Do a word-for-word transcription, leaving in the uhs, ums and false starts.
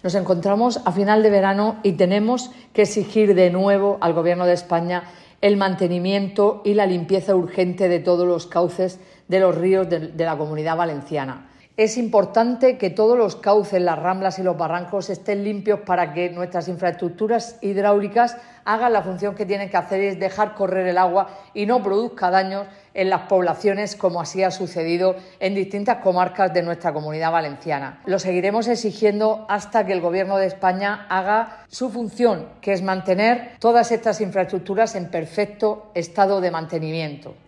Nos encontramos a final de verano y tenemos que exigir de nuevo al Gobierno de España el mantenimiento y la limpieza urgente de todos los cauces de los ríos de, de la Comunidad Valenciana. Es importante que todos los cauces, las ramblas y los barrancos estén limpios para que nuestras infraestructuras hidráulicas hagan la función que tienen que hacer, y es dejar correr el agua y no produzca daños en las poblaciones, como así ha sucedido en distintas comarcas de nuestra Comunidad Valenciana. Lo seguiremos exigiendo hasta que el Gobierno de España haga su función, que es mantener todas estas infraestructuras en perfecto estado de mantenimiento.